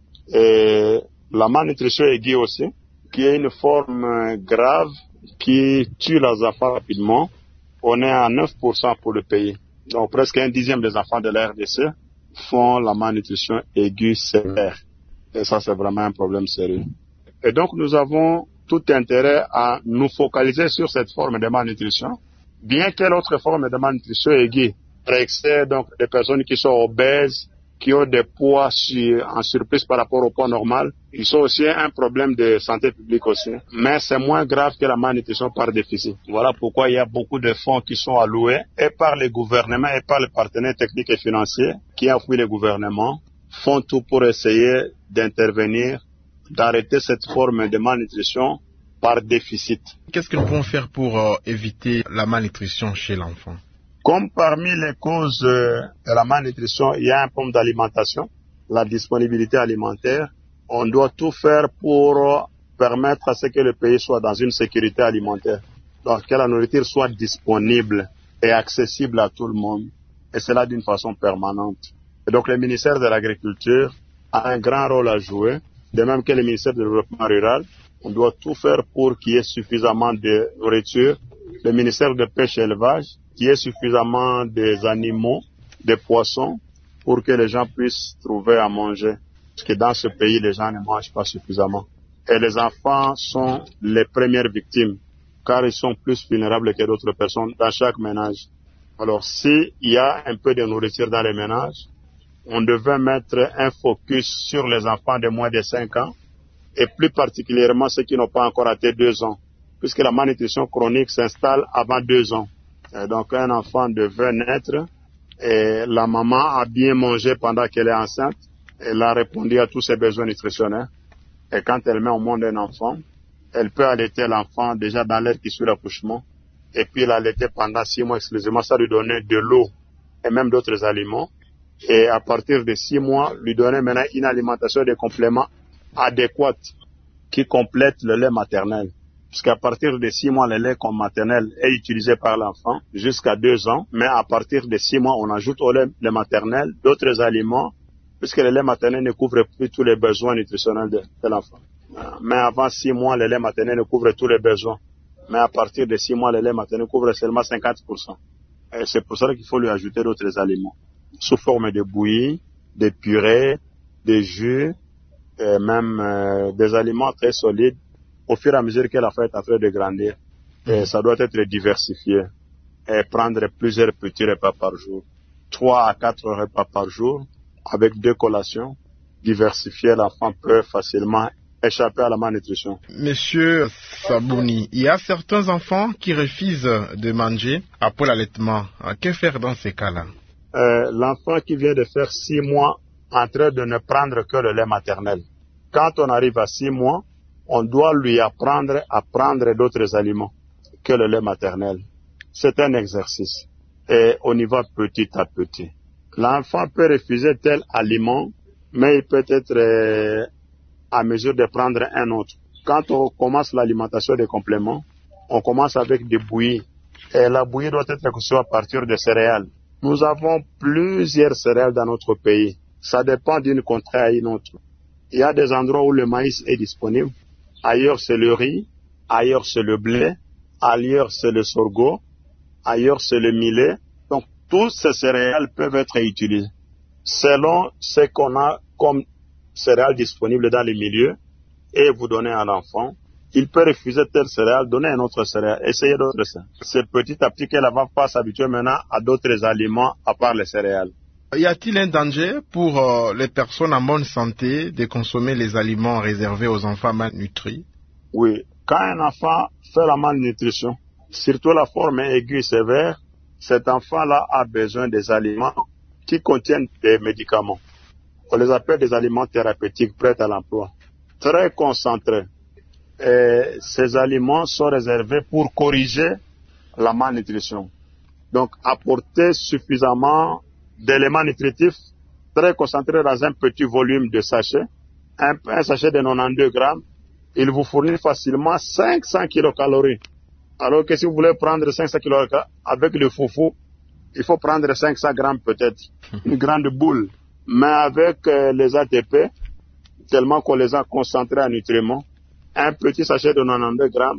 et la malnutrition aiguë aussi, qui est une forme grave qui tue les enfants rapidement. On est à neuf pour cent pour le pays. Donc presque un dixième des enfants de la R D C font la malnutrition aiguë sévère. Et ça, c'est vraiment un problème sérieux. Et donc nous avons tout intérêt à nous focaliser sur cette forme de malnutrition, bien que l'autre forme de malnutrition aiguë, par excès, donc des personnes qui sont obèses, qui ont des poids sur, en surplus par rapport au poids normal, ils sont aussi un problème de santé publique aussi. Mais c'est moins grave que la malnutrition par déficit. Voilà pourquoi il y a beaucoup de fonds qui sont alloués, et par les gouvernements et par les partenaires techniques et financiers, qui appuient les gouvernements, font tout pour essayer d'intervenir, d'arrêter cette forme de malnutrition par déficit. Qu'est-ce que nous pouvons faire pour euh, éviter la malnutrition chez l'enfant? Comme parmi les causes de la malnutrition, il y a un problème d'alimentation, la disponibilité alimentaire. On doit tout faire pour permettre à ce que le pays soit dans une sécurité alimentaire. Donc que la nourriture soit disponible et accessible à tout le monde. Et cela d'une façon permanente. Et donc le ministère de l'Agriculture a un grand rôle à jouer. De même que le ministère du Développement Rural, on doit tout faire pour qu'il y ait suffisamment de nourriture. Le ministère de Pêche et Élevage, qu'il y ait suffisamment des animaux, des poissons, pour que les gens puissent trouver à manger. Parce que dans ce pays, les gens ne mangent pas suffisamment. Et les enfants sont les premières victimes, car ils sont plus vulnérables que d'autres personnes dans chaque ménage. Alors, s'il y a un peu de nourriture dans les ménages, on devait mettre un focus sur les enfants de moins de cinq ans, et plus particulièrement ceux qui n'ont pas encore atteint deux ans, puisque la malnutrition chronique s'installe avant deux ans. Et donc un enfant devait naître et la maman a bien mangé pendant qu'elle est enceinte. Elle a répondu à tous ses besoins nutritionnels. Et quand elle met au monde un enfant, elle peut allaiter l'enfant déjà dans l'heure qui suit l'accouchement. Et puis l'allaiter pendant six mois exclusivement, ça lui donner de l'eau et même d'autres aliments. Et à partir de six mois, lui donner maintenant une alimentation de compléments adéquate qui complète le lait maternel. Puisqu'à partir de six mois, le lait maternel est utilisé par l'enfant jusqu'à deux ans. Mais à partir de six mois, on ajoute au lait, lait maternel d'autres aliments, puisque le lait maternel ne couvre plus tous les besoins nutritionnels de, de l'enfant. Mais avant six mois, le lait maternel ne couvre tous les besoins. Mais à partir de six mois, le lait maternel couvre seulement cinquante pour cent. Et c'est pour ça qu'il faut lui ajouter d'autres aliments, sous forme de bouillie, de purée, de jus, et même euh, des aliments très solides. Au fur et à mesure que la fête est en train de grandir, et ça doit être diversifié et prendre plusieurs petits repas par jour, trois à quatre repas par jour, avec deux collations. Diversifier, l'enfant peut facilement échapper à la malnutrition. Monsieur Sabouni, il y a certains enfants qui refusent de manger après l'allaitement. Que faire dans ces cas-là? euh, L'enfant qui vient de faire six mois en train de ne prendre que le lait maternel. Quand on arrive à six mois, on doit lui apprendre à prendre d'autres aliments que le lait maternel. C'est un exercice. Et on y va petit à petit. L'enfant peut refuser tel aliment, mais il peut être euh, à mesure de prendre un autre. Quand on commence l'alimentation des compléments, on commence avec des bouillies. Et la bouillie doit être conçue à partir de céréales. Nous avons plusieurs céréales dans notre pays. Ça dépend d'une contrée à une autre. Il y a des endroits où le maïs est disponible. Ailleurs, c'est le riz. Ailleurs, c'est le blé. Ailleurs, c'est le sorgho. Ailleurs, c'est le millet. Donc, tous ces céréales peuvent être utilisées selon ce qu'on a comme céréales disponibles dans les milieux et vous donnez à l'enfant. Il peut refuser telle céréale, donner un autre céréale, essayer d'autres céréales. C'est petit à petit qu'elle va pas s'habituer maintenant à d'autres aliments à part les céréales. Y a-t-il un danger pour euh, les personnes en bonne santé de consommer les aliments réservés aux enfants malnutris? Oui, quand un enfant fait la malnutrition, surtout la forme aiguë et sévère, cet enfant-là a besoin des aliments qui contiennent des médicaments. On les appelle des aliments thérapeutiques prêts à l'emploi, très concentrés. Et ces aliments sont réservés pour corriger la malnutrition. Donc, apporter suffisamment d'éléments nutritifs très concentrés dans un petit volume de sachet, un, un sachet de quatre-vingt-douze grammes, il vous fournit facilement cinq cents kilocalories. Alors que si vous voulez prendre cinq cents kilocalories avec le foufou, il faut prendre cinq cents grammes peut-être, une grande boule. Mais avec euh, les A T P, tellement qu'on les a concentrés en nutriments, un petit sachet de quatre-vingt-douze grammes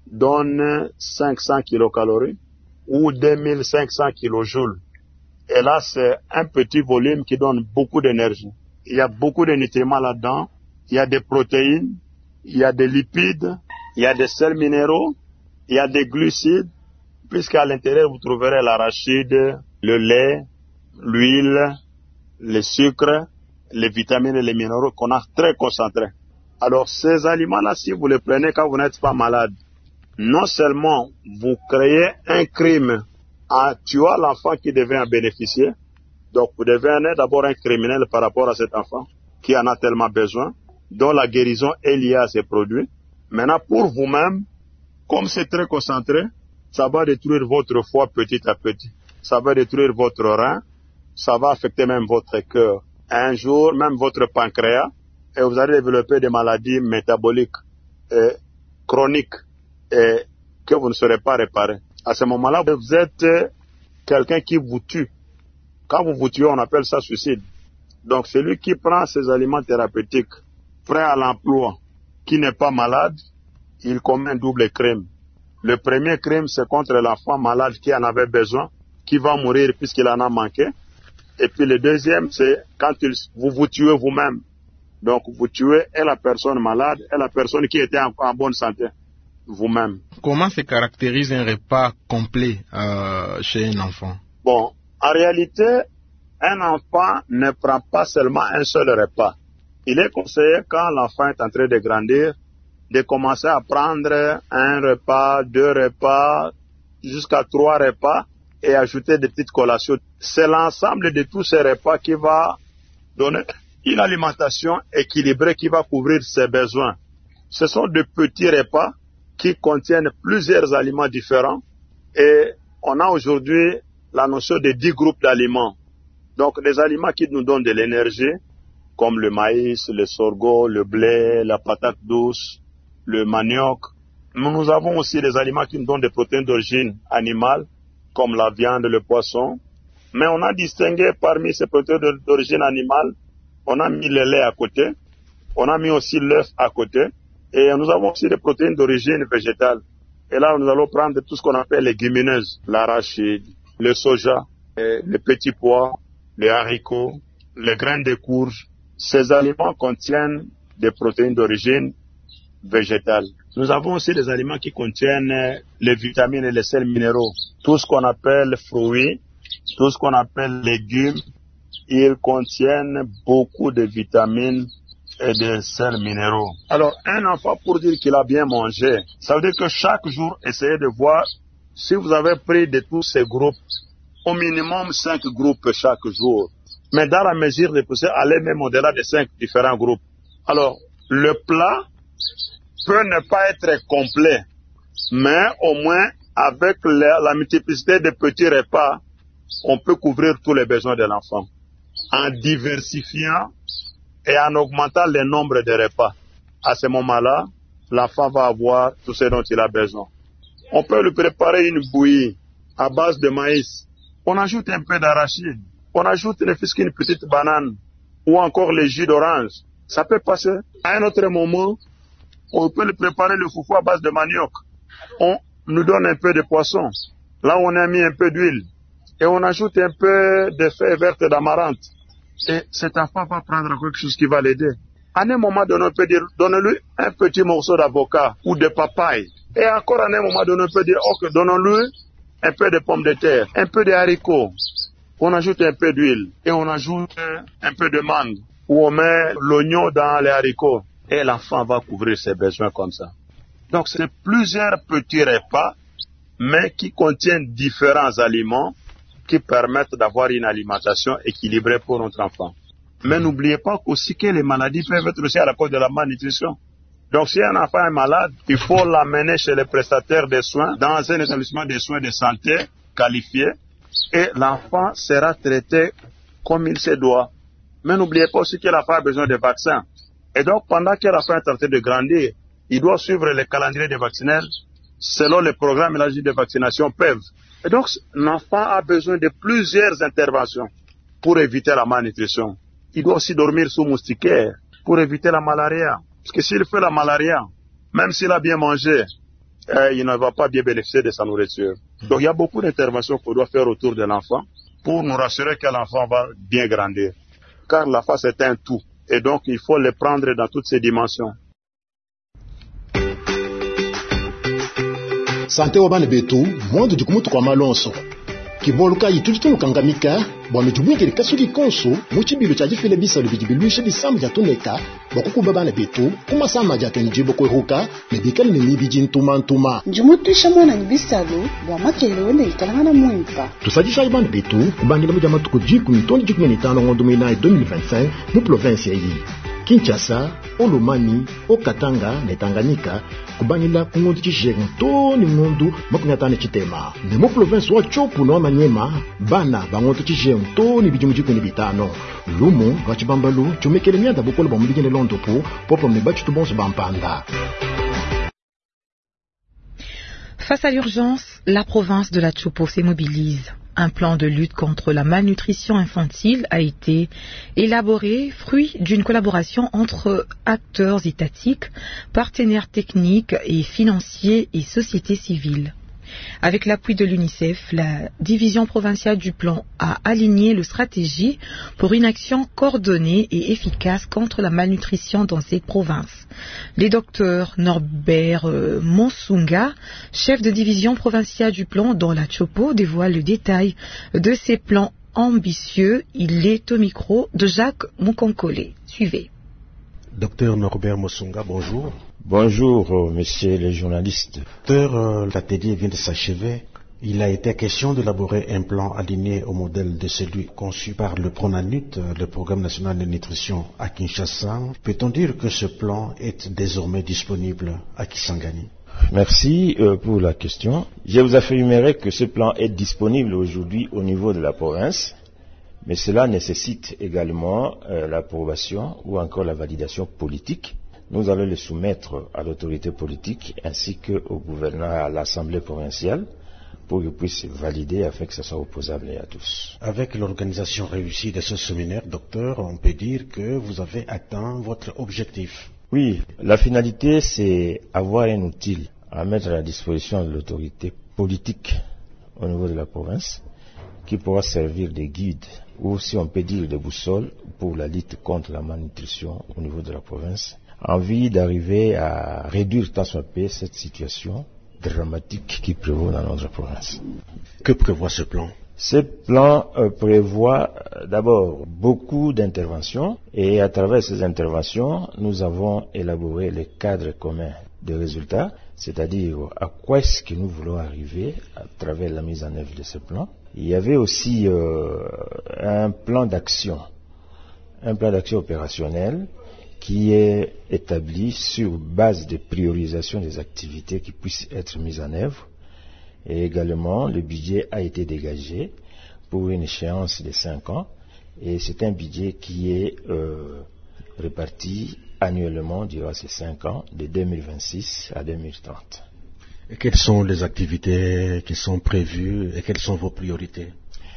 donne cinq cents kilocalories ou deux mille cinq cents kilojoules. Et là, c'est un petit volume qui donne beaucoup d'énergie. Il y a beaucoup de nutriments là-dedans. Il y a des protéines, il y a des lipides, il y a des sels minéraux, il y a des glucides, puisqu'à l'intérieur, vous trouverez l'arachide, le lait, l'huile, le sucre, les vitamines et les minéraux qu'on a très concentrés. Alors, ces aliments-là, si vous les prenez quand vous n'êtes pas malade, non seulement vous créez un crime en tuant l'enfant qui devait en bénéficier, donc vous devenez d'abord un criminel par rapport à cet enfant qui en a tellement besoin, dont la guérison est liée à ces produits. Maintenant, pour vous-même, comme c'est très concentré, ça va détruire votre foie petit à petit. Ça va détruire votre rein, ça va affecter même votre cœur. Un jour, même votre pancréas, et vous allez développer des maladies métaboliques et chroniques et que vous ne saurez pas réparer. À ce moment-là, vous êtes quelqu'un qui vous tue. Quand vous vous tuez, on appelle ça suicide. Donc, celui qui prend ces aliments thérapeutiques, prêt à l'emploi, qui n'est pas malade, il commet un double crime. Le premier crime, c'est contre l'enfant malade qui en avait besoin, qui va mourir puisqu'il en a manqué. Et puis le deuxième, c'est quand il, vous vous tuez vous-même. Donc, vous tuez et la personne malade et la personne qui était en, en bonne santé, vous-même. Comment se caractérise un repas complet euh, chez un enfant? Bon, en réalité, un enfant ne prend pas seulement un seul repas. Il est conseillé, quand l'enfant est en train de grandir, de commencer à prendre un repas, deux repas, jusqu'à trois repas et ajouter des petites collations. C'est l'ensemble de tous ces repas qui va donner une alimentation équilibrée qui va couvrir ses besoins. Ce sont de petits repas qui contiennent plusieurs aliments différents et on a aujourd'hui la notion de dix groupes d'aliments. Donc des aliments qui nous donnent de l'énergie, comme le maïs, le sorgho, le blé, la patate douce, le manioc. Nous avons aussi des aliments qui nous donnent des protéines d'origine animale, comme la viande, le poisson. Mais on a distingué parmi ces protéines d'origine animale, on a mis le lait à côté, on a mis aussi l'œuf à côté, et nous avons aussi des protéines d'origine végétale. Et là, nous allons prendre tout ce qu'on appelle les légumineuses, l'arachide, le soja, les petits pois, les haricots, les graines de courge. Ces aliments contiennent des protéines d'origine végétale. Nous avons aussi des aliments qui contiennent les vitamines et les sels minéraux. Tout ce qu'on appelle fruits, tout ce qu'on appelle légumes, ils contiennent beaucoup de vitamines et de sels minéraux. Alors, un enfant, pour dire qu'il a bien mangé, ça veut dire que chaque jour, essayez de voir si vous avez pris de tous ces groupes, au minimum cinq groupes chaque jour. Mais dans la mesure des possibles, allez même au-delà de cinq différents groupes. Alors, le plat peut ne pas être complet, mais au moins, avec la, la multiplicité de petits repas, on peut couvrir tous les besoins de l'enfant. En diversifiant et en augmentant le nombre de repas. À ce moment-là, l'enfant va avoir tout ce dont il a besoin. On peut lui préparer une bouillie à base de maïs. On ajoute un peu d'arachide. On ajoute ne fût-ce qu'une petite banane. ou encore les jus d'orange. Ça peut passer. À un autre moment, on peut préparer le foufou à base de manioc. On nous donne un peu de poisson. Là, on a mis un peu d'huile. Et on ajoute un peu de feuilles vertes d'amarante. Et cet enfant va prendre quelque chose qui va l'aider. À un moment donné, on peut dire, donnez-lui un petit morceau d'avocat ou de papaye. Et encore à un moment donné, on peut dire, ok, donnons-lui un peu de pommes de terre, un peu de haricots. On ajoute un peu d'huile et on ajoute un peu de mangue. Ou on met l'oignon dans les haricots. Et l'enfant va couvrir ses besoins comme ça. Donc, c'est plusieurs petits repas, mais qui contiennent différents aliments qui permettent d'avoir une alimentation équilibrée pour notre enfant. Mais n'oubliez pas aussi que les maladies peuvent être aussi à la cause de la malnutrition. Donc, si un enfant est malade, il faut l'amener chez les prestataires de soins, dans un établissement de soins de santé qualifié, et l'enfant sera traité comme il se doit. Mais n'oubliez pas aussi que l'enfant a besoin de vaccins. Et donc, pendant que l'enfant est en train de grandir, il doit suivre le calendrier des vaccinels selon les programmes élargis de vaccination P E V. Et donc, l'enfant a besoin de plusieurs interventions pour éviter la malnutrition. Il doit aussi dormir sous moustiquaire pour éviter la malaria. Parce que s'il fait la malaria, même s'il a bien mangé, eh, il ne va pas bien bénéficier de sa nourriture. Donc, il y a beaucoup d'interventions qu'on doit faire autour de l'enfant pour nous rassurer que l'enfant va bien grandir. Car l'enfant, c'est un tout. Et donc, il faut le prendre dans toutes ses dimensions. Santé wa bana betu mwandu jikumutu kwa malonso kiboluka yitulito mukangamika bwana jubwingire kasuki konso muchibilo cha jifile bisa lubijibilushe bisamu jatoneka bakukuba bana betu kuma sama jatonjibo kwehuka nebikali ni nibiji ntuma ntuma njumutisha mwana nibisalo bwa makelo ne ikalangana mwimpa tusajisha bana betu kubangila mujama tukujiku mitondi jikumi na tano ngondumina deux mille vingt-cinq mu province yi Kinshasa, Olomami, Okatanga, na Tanganyika, kubangila kungondi chisheng toni ngondu makunyatane chitema. Nemo province wa Chopu na Manyema, bana bangondi chisheng toni bijumujiku ni bitano. Lumu, wachibambalu, chumekele miada bukolo ba mbigene londo po, popo mnebachu tubonso bampanda. Face à l'urgence, la province de la Chopo se mobilise. Un plan de lutte contre la malnutrition infantile a été élaboré, fruit d'une collaboration entre acteurs étatiques, partenaires techniques et financiers et sociétés civiles. Avec l'appui de l'UNICEF, la division provinciale du plan a aligné le stratégie pour une action coordonnée et efficace contre la malnutrition dans cette province. Le docteur Norbert euh, Monsunga, chef de division provinciale du plan dans la Chopo, dévoile le détail de ces plans ambitieux. Il est au micro de Jacques Mukonkole. Suivez. Docteur Norbert Monsunga, bonjour. Bonjour, euh, messieurs les journalistes. Docteur, euh, l'atelier vient de s'achever. Il a été question d'élaborer un plan aligné au modèle de celui conçu par le PRONANUT, le Programme national de nutrition à Kinshasa. Peut-on dire que ce plan est désormais disponible à Kisangani? Merci euh, pour la question. Je vous affirmerai que ce plan est disponible aujourd'hui au niveau de la province, mais cela nécessite également euh, l'approbation ou encore la validation politique. Nous allons le soumettre à l'autorité politique ainsi qu'au gouverneur, à l'Assemblée provinciale, pour qu'ils puissent valider afin que ce soit opposable à tous. Avec l'organisation réussie de ce séminaire, docteur, on peut dire que vous avez atteint votre objectif. Oui, la finalité, c'est avoir un outil à mettre à la disposition de l'autorité politique au niveau de la province qui pourra servir de guide ou, si on peut dire, de boussole pour la lutte contre la malnutrition au niveau de la province, en vue d'arriver à réduire tant soit peu cette situation dramatique qui prévaut dans notre province. Que prévoit ce plan? Ce plan euh, prévoit euh, d'abord beaucoup d'interventions et à travers ces interventions, nous avons élaboré le cadre commun de résultats, c'est-à-dire à quoi est-ce que nous voulons arriver à travers la mise en œuvre de ce plan. Il y avait aussi euh, un plan d'action, un plan d'action opérationnel qui est établi sur base de priorisation des activités qui puissent être mises en œuvre. Et également, le budget a été dégagé pour une échéance de cinq ans. Et c'est un budget qui est euh, réparti annuellement durant ces cinq ans, de deux mille vingt-six à deux mille trente. Et quelles sont les activités qui sont prévues et quelles sont vos priorités?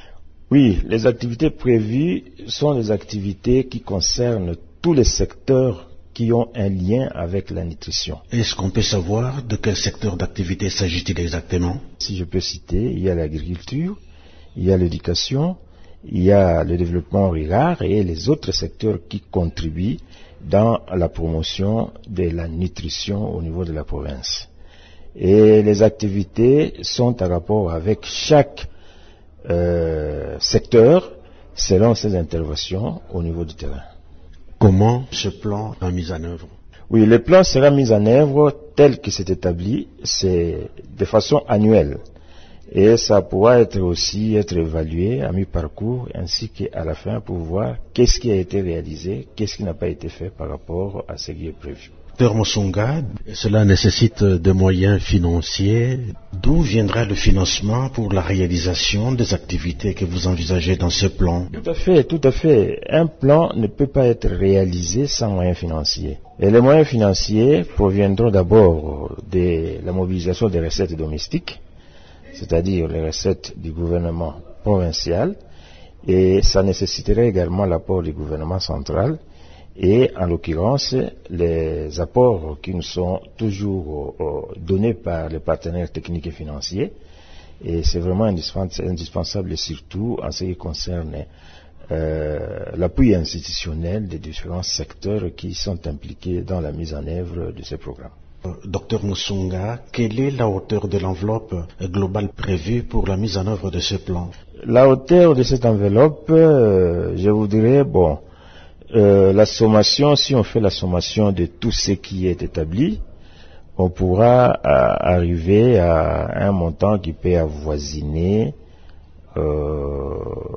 Oui, les activités prévues sont des activités qui concernent tous les secteurs qui ont un lien avec la nutrition. Est-ce qu'on peut savoir de quel secteur d'activité s'agit-il exactement? Si je peux citer, il y a l'agriculture, il y a l'éducation, il y a le développement rural et les autres secteurs qui contribuent dans la promotion de la nutrition au niveau de la province. Et les activités sont en rapport avec chaque euh, secteur selon ses interventions au niveau du terrain. Comment ce plan est mis en œuvre? Oui, le plan sera mis en œuvre tel que c'est établi, c'est de façon annuelle. Et ça pourra être aussi être évalué à mi-parcours ainsi qu'à la fin pour voir qu'est-ce qui a été réalisé, qu'est-ce qui n'a pas été fait par rapport à ce qui est prévu. Docteur Mosunga, cela nécessite des moyens financiers. D'où viendra le financement pour la réalisation des activités que vous envisagez dans ce plan? Tout à fait, tout à fait. Un plan ne peut pas être réalisé sans moyens financiers. Et les moyens financiers proviendront d'abord de la mobilisation des recettes domestiques, c'est-à-dire les recettes du gouvernement provincial, et ça nécessiterait également l'apport du gouvernement central, et en l'occurrence les apports qui nous sont toujours euh, donnés par les partenaires techniques et financiers, et c'est vraiment indispensable, surtout en ce qui concerne euh, l'appui institutionnel des différents secteurs qui sont impliqués dans la mise en œuvre de ces programmes. Docteur Mosunga, quelle est la hauteur de l'enveloppe globale prévue pour la mise en œuvre de ce plan? La hauteur de cette enveloppe, euh, je vous dirais, bon, euh, la sommation, si on fait la sommation de tout ce qui est établi, on pourra euh, arriver à un montant qui peut avoisiner euh,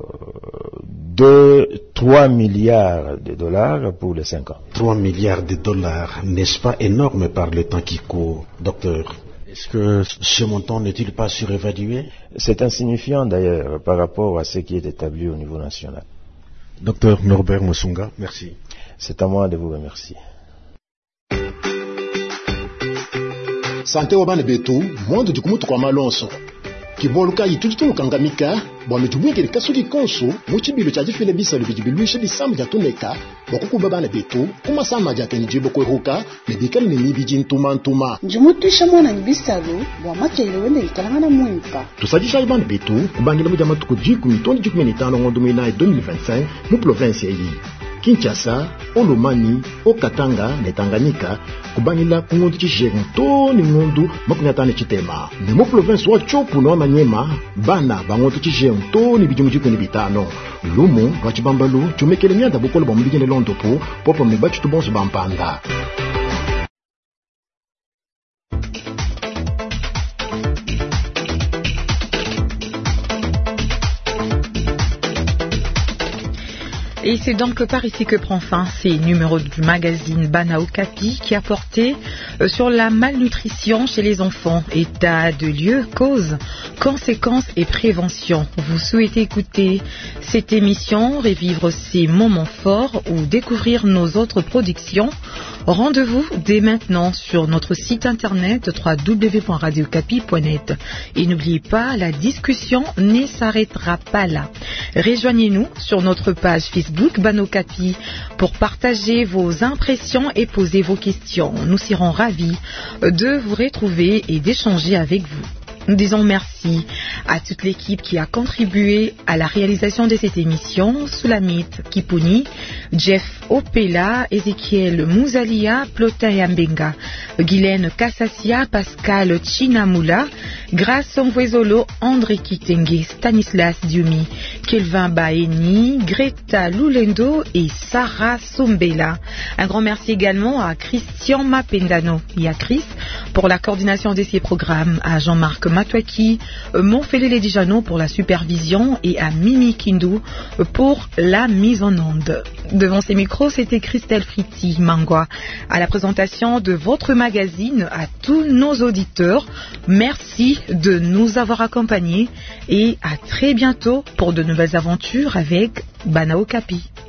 de trois milliards de dollars pour les cinq ans. trois milliards de dollars, n'est-ce pas énorme par le temps qui court, docteur? Est-ce que ce montant n'est-il pas surévalué? C'est insignifiant d'ailleurs par rapport à ce qui est établi au niveau national. Docteur Norbert Mosunga, merci. C'est à moi de vous remercier. Santé wabane betu, mwando jukumutu kwa malonso. Kiboluka yitujitu mukangamika, bwame tubwingire kasuki konso, muchibilo cha jifile bisa lubijibiluishe bisamu jatuneka, bokuku babane betu, kuma sama jateni jibo kwe huka, nebikali ni nibi jintuma ntuma. Njumutu ishamwana nibisalo, bwama kaile wende ikalangana mwimpa. Tusajisha ibane betu, kubangila mujama tukujiku mitondi jukumenitano ngondumina deux mille vingt-cinq, mu province yi. Kinshasa, Olomani, Okatanga, Netanganyika, kubangila kungondi chishegu toni ngondu makunyatane chitema. Nemo province wa chopu na Manyema, bana bangondi chishegu toni bijumujiku ni bitano. Lumu, wachibambalu, chumekele mianda bukolo bambigene londo po, popo mebachu tubonsu bampanda. Et c'est donc par ici que prend fin ces numéros du magazine Bana Okapi qui a porté sur la malnutrition chez les enfants, état de lieu, causes, conséquences et prévention. Vous souhaitez écouter cette émission, revivre ces moments forts ou découvrir nos autres productions? Rendez-vous dès maintenant sur notre site internet w w w point radio okapi point net. Et n'oubliez pas, la discussion ne s'arrêtera pas là. Rejoignez-nous sur notre page Facebook Bana Okapi pour partager vos impressions et poser vos questions. Nous serons ravis de vous retrouver et d'échanger avec vous. Nous disons merci à toute l'équipe qui a contribué à la réalisation de cette émission. Sulamit Kipuni, Jeff Opela, Ezekiel Mouzalia, Plotin Yambenga, Guylaine Kassassia, Pascal Chinamula, Grace Omvwezolo, André Kitenge, Stanislas Diumi, Kelvin Baeni, Greta Lulendo et Sarah Sombela. Un grand merci également à Christian Mapendano et à Chris pour la coordination de ces programmes, à Jean-Marc Matouaki, Monfélé Dijano pour la supervision et à Mimi Kindu pour la mise en onde. Devant ces micros, c'était Christelle Fritti Mangwa à la présentation de votre magazine. À tous nos auditeurs, merci de nous avoir accompagnés et à très bientôt pour de nouvelles aventures avec Bana Okapi.